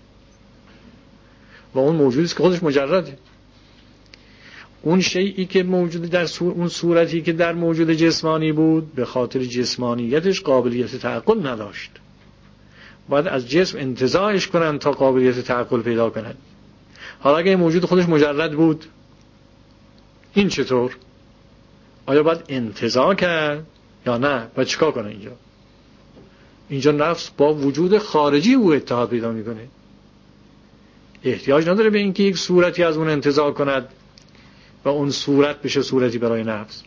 و اون موجودی است که خودش مجرده. اون شیئی که موجود در سور... اون صورتی که در موجود جسمانی بود، به خاطر جسمانیتش قابلیت تعقل نداشت. باید از جسم انتزاعش کنن تا قابلیت تعقل پیدا کنن. حالا اگه موجود خودش مجرد بود، این چطور؟ آیا باید انتزاع کرد یا نه؟ باید چیکار کنه اینجا؟ اینجا نفس با وجود خارجی او اتحاد پیدا میکنه، احتیاج نداره به اینکه یک صورتی از اون انتزاع کند و اون صورت بشه صورتی برای نفس،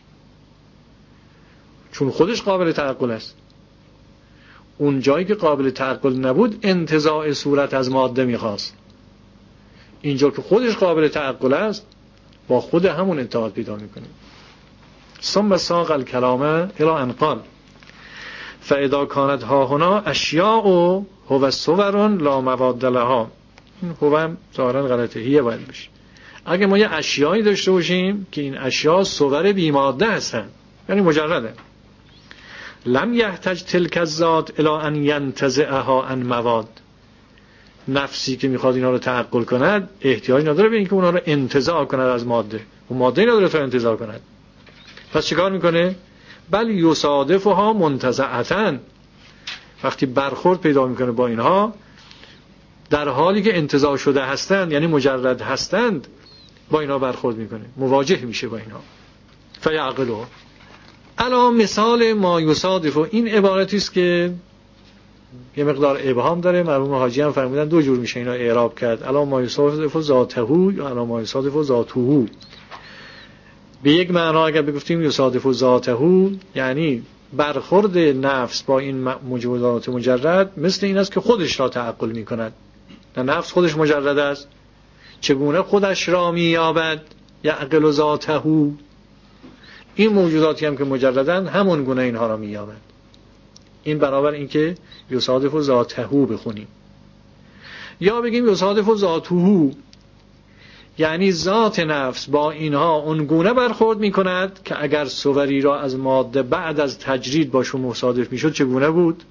چون خودش قابل تعقل است. اون جایی که قابل تعقل نبود انتزاع صورت از ماده میخواست، اینجا که خودش قابل تعقل است با خود همون اتحاد پیدا میکنه. ثم ساق الکلام الی ان قال فاذا كانت ها هنا اشیاء هو صور لا مواد لها. این هو هم ظاهرا غلطه، هیه باید بشه. اگه ما یه اشیایی داشته باشیم که این اشیاء صور بی ماده هستن، یعنی مجرده، لم یحتاج تلک الذات الی ان ینتزعها عن مواد. نفسی که میخواد اینا رو تعقل کند احتیاج نداره به اینکه اونا رو انتزاع کند از ماده، اون ماده نداره تا انتزاع کند. پس چیکار میکنه؟ بل یصادفها منتزعتن، وقتی برخورد پیدا میکنه با اینها در حالی که انتزاع شده هستند، یعنی مجرد هستند، با اینها برخورد میکنه، مواجه میشه با اینها. فیعقلها علا مثال ما یصادف. این عبارتی است که یه مقدار ابهام داره، مرحوم حاجی هم فرمودن دو جور میشه اینا اعراب کرد، علا ما یصادف ذاته یا علا ما یصادف ذاته. به یک معنا اگر بگفتیم یصادف ذاته یعنی برخورد نفس با این موجودات مجرد مثل این است که خودش را تعقل میکند. نه نفس خودش مجرد است، چگونه خودش را مییابد؟ یعقل ذاته. این موجوداتی هم که مجردن همون گونه اینها را مییابد. این برابر این که یصادف ذاته بخونیم، یا بگیم یصادف ذاته یعنی ذات نفس با اینها اون گونه برخورد میکند که اگر صوری را از ماده بعد از تجرید باشون مصادف میشد چگونه بود؟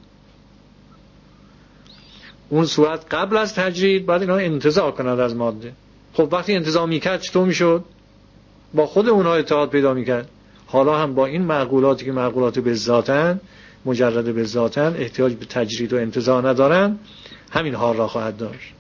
اون صورت قبل از تجرید بعد اینها انتزاع کند از ماده. خب وقتی انتزاع میکرد چطور میشد؟ با خود اونها اتحاد پیدا میکرد. حالا هم با این معقولاتی که معقولات به ذاتن، مجرد به ذاتن، احتیاج به تجرید و انتزاع ندارن، همین حال را خواهد داشت.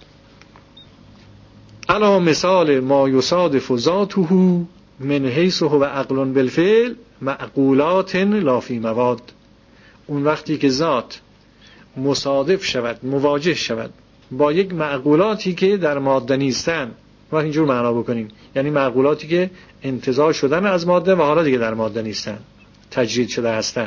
علا مثال ما یصادف ذاته من حیث هو عقل بالفعل معقولات لا فی مواد. اون وقتی که ذات مصادف شود، مواجه شود با یک معقولاتی که در ماده نیستن، ما اینجور معنا بکنیم یعنی معقولاتی که انتزاع شدن از ماده و حالا دیگه در ماده نیستن، تجرید شده هستن.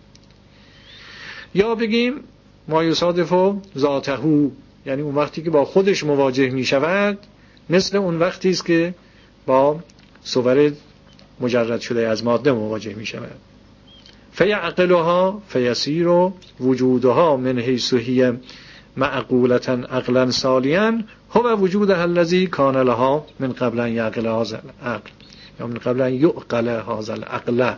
یا بگیم ما یصادف ذاته یعنی اون وقتی که با خودش مواجه می شود مثل اون وقتی است که با صور مجرد شده از ماده مواجه می شود. فیعقلها فیسیر وجودها من حیث هی معقولة عقلا سالیا هو وجودها الذی کان لها من قبل ان یعقل هذا العقل یا من قبل ان یعقل هذا العقل.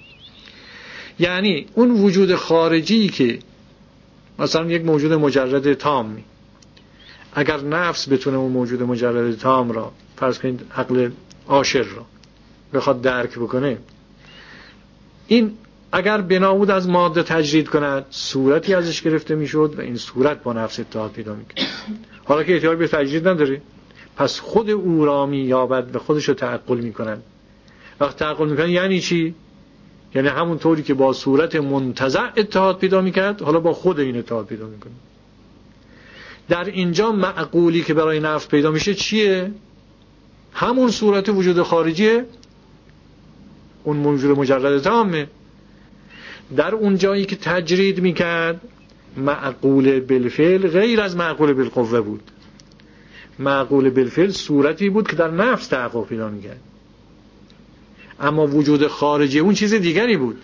یعنی اون وجود خارجی که مثلا یک موجود مجرد تام، اگر نفس بتونه اون موجود مجرد تام را، فرض کنید عقل عاشر را، بخواد درک بکنه، این اگر بنا بود از ماده تجرید کند صورتی ازش گرفته میشد و این صورت با نفس اتحاد پیدا میکرد. حالا که احتیاج به تجرید نداره، پس خود او را مییابد و خودش رو تعقل میکنن. وقت تعقل میکنن یعنی چی؟ یعنی همون طوری که با صورت منتزع اتحاد پیدا میکرد حالا با خود این اتحاد پیدا میکنه. در اینجا معقولی که برای نفس پیدا میشه چیه؟ همون صورت وجود خارجیه، اون موجود مجرد تامه. در اون جایی که تجرید میکرد معقول بالفعل غیر از معقول بالقوه بود. معقول بالفعل صورتی بود که در نفس تحقق پیدا میکرد، اما وجود خارجی اون چیز دیگری بود.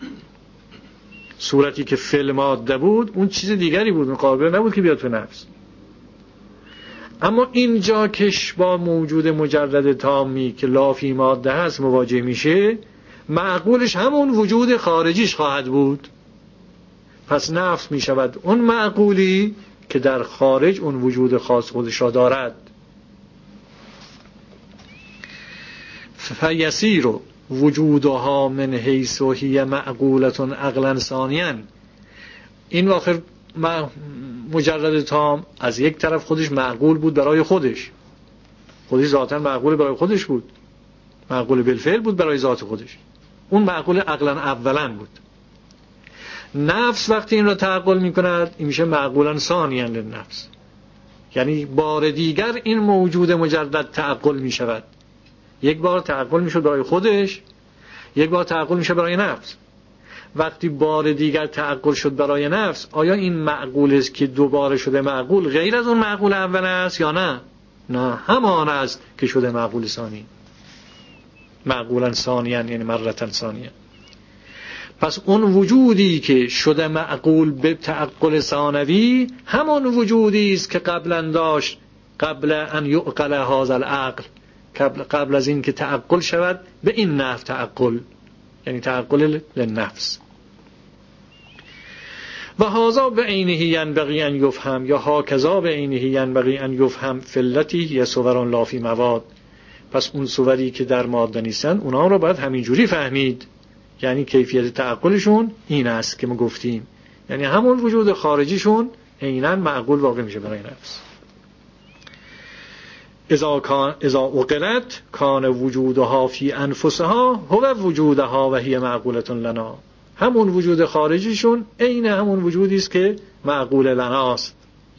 صورتی که فعل ماده بود اون چیز دیگری بود، مقابل نبود که بیاد تو نفس. اما اینجا کش با موجود مجرد تامی که لافی ماده هست مواجه میشه، معقولش همون وجود خارجیش خواهد بود. پس نفس میشود اون معقولی که در خارج اون وجود خاص خودش را دارد. فیسیر وجودها من حیث هی معقولة عقلا ثانیا. این واخر مجرد تام از یک طرف خودش معقول بود برای خودش، خودش ذاتا معقول برای خودش بود، معقول بالفعل بود برای ذات خودش. اون معقول عقلا اولا بود. نفس وقتی این را تعقل می کند این میشه معقولا ثانیا للنفس، یعنی بار دیگر این موجود مجرد تعقل می شود. یک بار تعقل می شد برای خودش، یک بار تعقل می شد برای نفس. وقتی بار دیگر تعقل شد برای نفس، آیا این معقول است که دوباره شده معقول غیر از اون معقول اول است یا نه؟ نه، همان است که شده معقول ثانی، معقولا ثانیا، یعنی مرتن ثانیا. پس اون وجودی که شده معقول به تعقل ثانوی همان وجودی است که قبلا داشت، قبل ان یعقل هذا العقل، قبل قبل از این که تعقل شود به این نحو تعقل، یعنی تعقل للنفس. و هذا به عینه ینبغی ان یفهم، یا هاکذا به عینه ینبغی ان یفهم فلتی یا صوران لا فی مواد. پس اون صوری که در ماده نیستن اونا رو باید همینجوری فهمید، یعنی کیفیت تعقلشون این است که ما گفتیم، یعنی همون وجود خارجیشون عیناً معقول واقع میشه برای نفس. اذا کان اذا عقلت کان وجودها فی انفسها هو وجودها و هی معقولة لنا. همون وجود خارجیشون عین همون وجودی است که معقول لناست.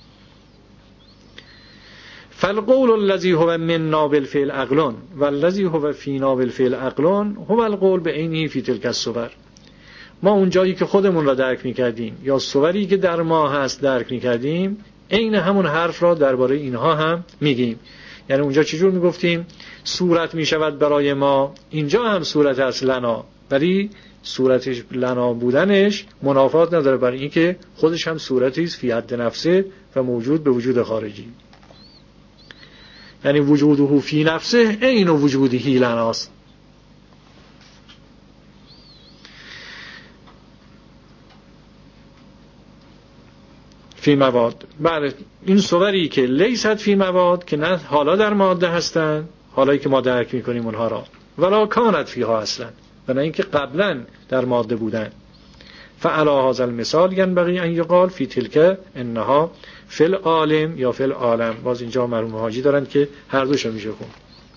فالقول الذي هو منا بالفعل عقل والذي هو فينا بالفعل عقل هو القول بعینه فی تلک الصور. ما اون جایی که خودمون را درک می‌کردیم یا صوری که در ما هست درک می‌کردیم، عین همون حرف را درباره اینها هم میگیم. یعنی اونجا چجور میگفتیم صورت میشود برای ما، اینجا هم صورت است لنا، ولی صورتش لنا بودنش منافات نداره برای اینکه خودش هم صورتی است فی حد نفسه و موجود به وجود خارجی. یعنی وجوده فی نفسه عین وجوده لناست. فی مواد، بله این صوری که لیست فی مواد، که نه حالا در ماده هستن، حالایی که ما درک میکنیم اونها را، ولا کانت فیها اصلا، و نه اینکه قبلا در ماده بودن. فعلی هذا المثال ینبغی ان یقال فی تلک انها فی العالم یا فی العالم. باز اینجا مرحوم حاجی دارن که هر دوش میشه خون.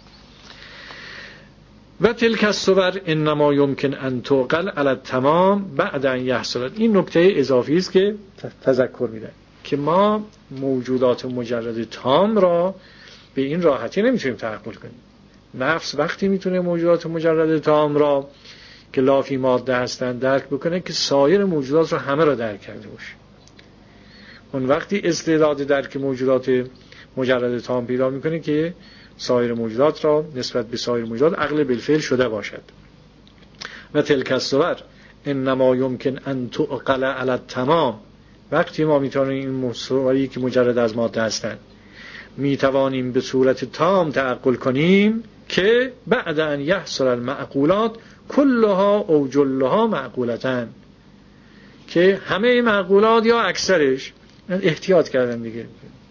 و تلک الصور انما یمکن ان تعقل علی التمام بعد ان یحصل. این نکته اضافی است که تذکر میده که ما موجودات مجرد تام را به این راحتی نمیتونیم تعقل کنیم. نفس وقتی میتونه موجودات مجرد تام را که لافی ماده هستند درک بکنه که سایر موجودات را همه را درک کرده باشه. اون وقتی استعداد درک موجودات مجرد تام پیدا میکنه که سایر موجودات را نسبت به سایر موجودات عقل بالفعل شده باشد. و تلک الصور انما یمکن ان تعقل علی التمام. وقتی ما میتونیم این صوری که مجرد از ماده هستند میتوانیم به صورت تام تعقل کنیم که بعد ان یحصل المعقولات کلها او جلها معقولتن، که همه معقولات یا اکثرش، احتیاط کردن دیگه،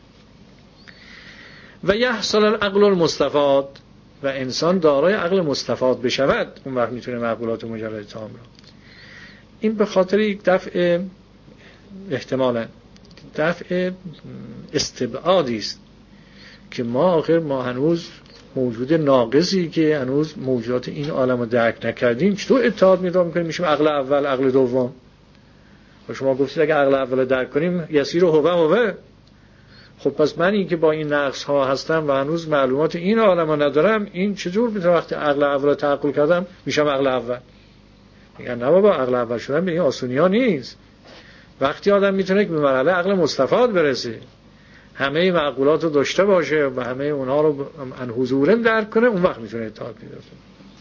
و یحصل العقل المستفاد، و انسان دارای عقل مستفاد بشود، اون وقت میتونه معقولات مجرد تام را. این به خاطر یک دفع احتمالاً دفع استبعادی است که ما آخر ما هنوز موجود ناقصی که هنوز موجودات این عالم رو درک نکردیم چطور اتحاد میدام میکنیم میشیم عقل اول عقل دوم؟ و شما گفتید اگه عقل اول درک کنیم یسیر و هوه هوه. خب پس من این که با این نقص ها هستم و هنوز معلومات این عالم رو ندارم، این چجور میتونم وقتی عقل اول رو تعقل کردم میشم عقل اول؟ میگن نه بابا، عقل اول شدن به این آسونی ها نیست. وقتی آدم میتونه که به مرحله عقل مستفاد برسه، همه معقولات رو داشته باشه و همه اونها رو ان حضورم درک کنه، اون وقت میتونه اتحاد پیدا کنه.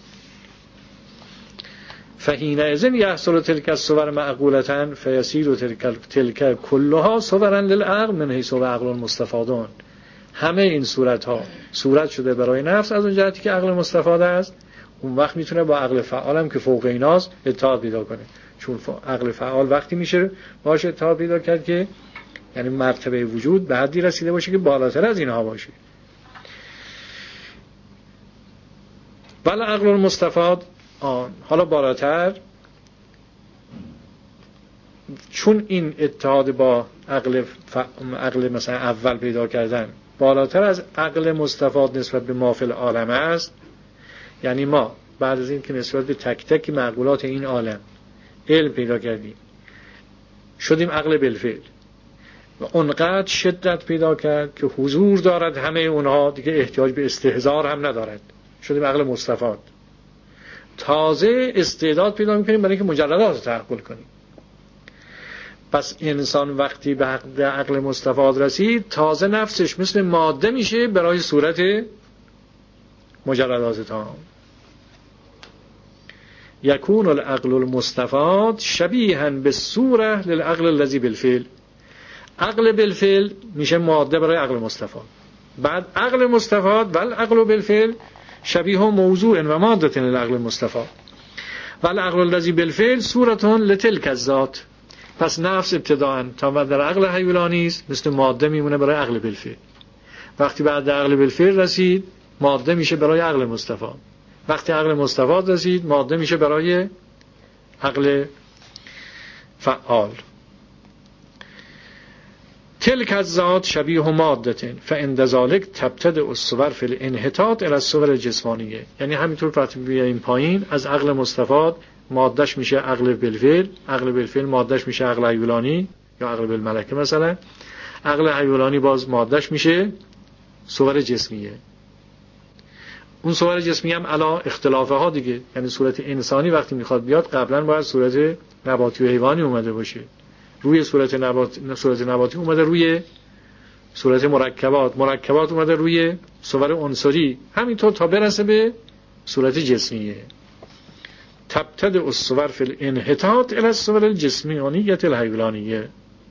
فحینئذ یحصل تلک الصور معقولة فیصیر تلک تلک کلها صورا للعقل من حیث هو عقل مستفادون. همه این صورت ها صورت شده برای نفس از اون جهتی که عقل مستفاد است، اون وقت میتونه با عقل فعالم که فوق ایناست اتحاد پیدا کنه. چون عقل فعال وقتی میشه باشه اتحاد پیدا کرد که یعنی مرتبه وجود به حدی رسیده باشه که بالاتر از اینها باشه. بل عقل المستفاد آن حالا بالاتر، چون این اتحاد با عقل ف... عقل مثلا اول پیدا کردن بالاتر از عقل مستفاد نسبت به ما فی العالم است، یعنی ما بعد از این که نسبت به تک تک معقولات این عالم علم پیدا کردیم، شدیم عقل بالفعل و اونقدر شدت پیدا کرد که حضور دارد همه اونها، دیگه احتیاج به استحضار هم ندارد، شدیم عقل مستفاد. تازه استعداد پیدا میکنیم برای اینکه مجردات رو تحقل کنیم. پس انسان وقتی به عقل مستفاد رسید، تازه نفسش مثل ماده میشه برای صورت مجردات تام. یکون العقل المستفاد شبیها بالصوره للعقل الذی بالفعل. عقل بالفعل میشه ماده برای عقل مستفاد. بعد عقل مستفاد و العقل بالفعل شبیه موضوع و ماده للعقل المستفاد و العقل الذی بالفعل صورت لتلک الذات. پس نفس ابتداءً تا بعد در عقل حیولانی است مثل ماده میمونه برای عقل بالفعل. وقتی بعد عقل بالفعل رسید، ماده میشه برای عقل مستفاد. وقتی عقل مستفاد رسید، ماده میشه برای عقل فعال. تلک الذات شبیه ماده فعند ذلک تبتدئ الصور فی الانحطاط الی الصور الجسمانیه. یعنی همینطور وقتی بیایم پایین، از عقل مستفاد مادهش میشه عقل بالفعل، عقل بالفعل مادهش میشه عقل حیولانی یا عقل بالملکه مثلا، عقل حیولانی باز مادهش میشه صور جسمیه. اون صور جسمی هم علا اختلافه ها دیگه، یعنی صورت انسانی وقتی میخواد بیاد قبلا باید صورت نباتی و حیوانی اومده باشه، روی صورت نبات صورت نباتی اومده روی صورت مرکبات، مرکبات اومده روی صور عنصری، همینطور تا برسه به صورت جسمیه. تبتدئ الصور فی الانحطاط الی الصور الجسمیانیه الحیولانیه.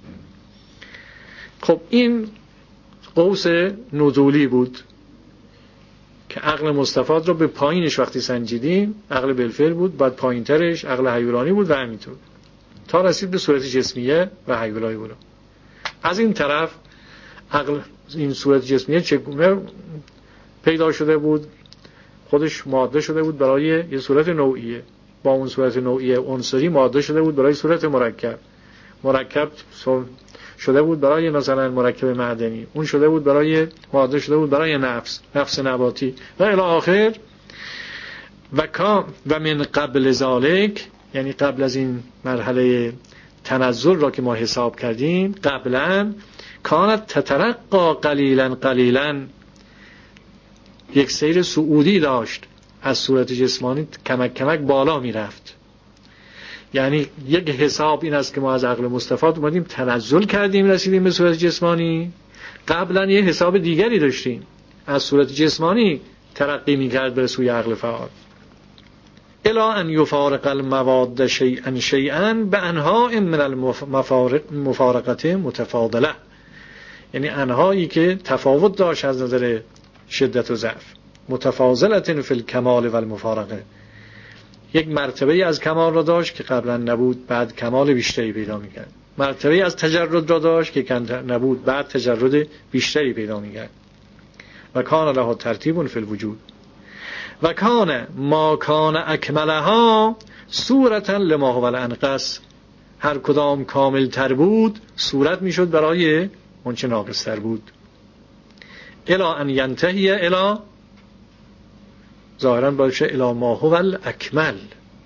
خب این قوس نزولی بود که عقل مستفاد رو به پایینش وقتی سنجیدیم عقل بالفعل بود، بعد پایینترش عقل حیولانی بود و همینطور تا رسید به صورت جسمیه و حیولایی بود. از این طرف عقل این صورت جسمیه چگونه پیدا شده بود؟ خودش ماده شده بود برای یه صورت نوعیه، با اون صورت نوعیه عنصری ماده شده بود برای صورت مرکب، مرکب شده بود برای مثلا مرکب معدنی، اون شده بود برای ماده شده بود برای نفس، نفس نباتی و الی آخر. و کام و من قبل ذالک، یعنی قبل از این مرحله تنزل را که ما حساب کردیم، قبلا کانت تترقا قلیلا قلیلا، یک سیر صعودی داشت، از صورت جسمانی کمک کمک بالا می رفت. یعنی یک حساب این است که ما از عقل مستفاد اومدیم تنزل کردیم رسیدیم به صورت جسمانی، قبلا یه حساب دیگری داشتیم، از صورت جسمانی ترقی می کرد به سوی عقل فعال. الا ان یفارق المواد شیئا شیئا بانواع من المفارقات متفاضله، یعنی انهایی که تفاوت داشت از نظر شدت و ضعف، متفاضله فی الکمال و المفارقه، یک مرتبه از کمال را داشت که قبلا نبود، بعد کمال بیشتری پیدا می‌کرد. مرتبه از تجرد را داشت که نبود، بعد تجرد بیشتری پیدا می‌کرد. و کان له ترتیب فی الوجود و کان ما کان اکملها صورتا لما هو الانقص. هر کدام کامل تر بود صورت میشد برای اون چه ناقص تر بود. الا ان ینتهی الا، ظاهرا باشه الا ما هو الاکمل.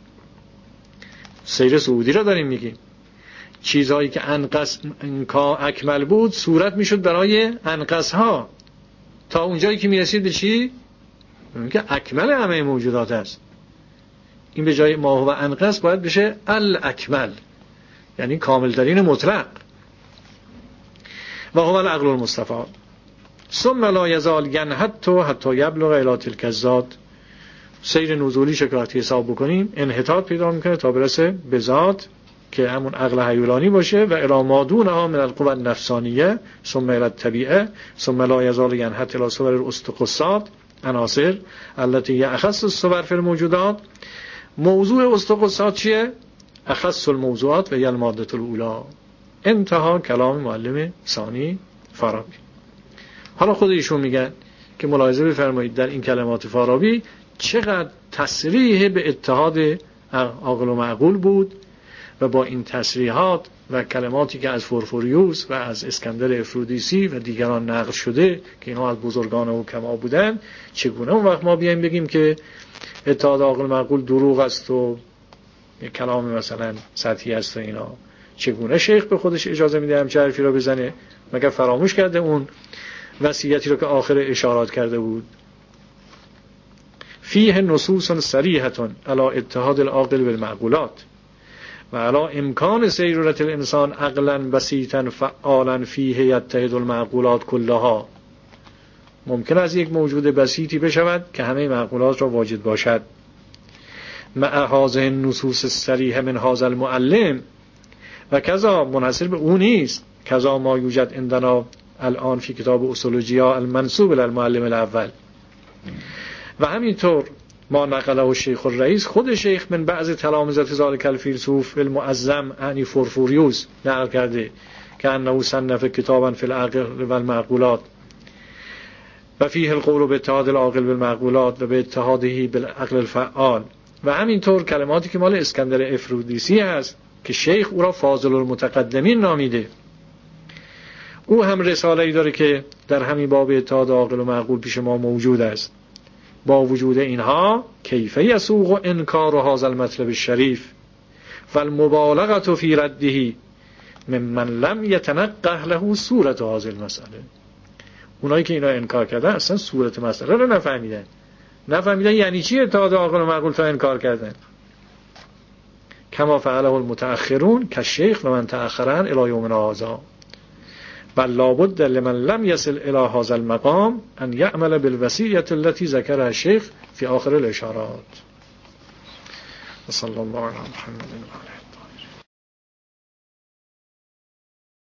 سیر صعودی را داریم میگیم، چیزهایی که انقص انکا اکمل بود صورت میشد برای انقص ها تا اونجایی که میرسید به چی؟ که اکمل همه موجودات است. این به جای ما هو انقص باید بشه الاکمل، یعنی کامل ترین مطلق. و هو العقل المستفاد ثم لا یزال ینحط حتی یبلغ الی تلک الذات. سیر نزولی شکایتی حساب بکنیم انحطاط پیدا میکنه تا برسه به ذات که همون عقل حیولانی باشه و الی ما دونها من القوى النفسانیه ثم الی الطبیعه ثم لا یزال ینحط الی صور الاستقصات عناصر التي هي اخص الصور في الموجودات. موضوع استقصات چیه؟ اخص الموضوعات و هي الماده الاولى. انتها کلام معلم ثانی فارابی. حالا خود ایشون میگن که ملاحظه بفرمایید در این کلمات فارابی چقدر تصریح به اتحاد عقل و معقول بود و با این تصریحات و کلماتی که از فورفوریوس و از اسکندر افرودیسی و دیگران نقل شده که اینها از بزرگان حکما بودن، چگونه اون وقت ما بیایم بگیم که اتحاد عاقل معقول دروغ است و کلام مثلا سطحی است و اینا؟ چگونه شیخ به خودش اجازه میده همچه حرفی رو بزنه؟ مگر فراموش کرده اون وصیتی رو که آخر اشارات کرده بود؟ فیه نصوص صریحة علی اتحاد العاقل بالمعقولات و علی امکان سیرورة الانسان عقلا بسیطا فعالا فیه یتحد المعقولات کلها. ممکن است یک موجود بسیطی بشود که همه معقولات را واجد باشد. مع هذه النصوص الصریحة من هذا المعلم و کذا منحصر به اون نیست، کذا ما یوجد عندنا الان فی کتاب اصولوجیا المنسوب للمعلم الاول. و همینطور ما نقله الشیخ الرئیس، خود شیخ من بعض تلامذة ذلك الفیلسوف المعظم یعنی فورفوریوس نقل کرده که انه صنف کتابا فی العقل و المعقولات و فیه القول باتحاد العاقل بالمعقولات و باتحاده بالعقل الفعال. و همینطور کلماتی که مال اسکندر افرودیسی هست که شیخ او را فاضل المتقدمین نامیده، او هم رساله‌ای داره که در همین باب اتحاد عاقل و معقول پیش ما موجود است. با وجود اینها کیف یسوغ انکار هذا المطلب الشریف و المبالغه فی رده ممن لم یتنقه له صورت هذه المسئله. اونایی که اینا انکار کردن اصلا صورت مسئله رو نفهمیدن. نفهمیدن یعنی چی اتحاد عاقل و معقول تا انکار کردن. کما فعله المتأخرون کالشیخ و من تأخرن الی یومنا هذا. بل لابد لمن لم يصل الى هذا المقام ان يعمل بالوصية التي ذكرها الشيخ في آخر الاشارات. صلى الله على محمد وعلى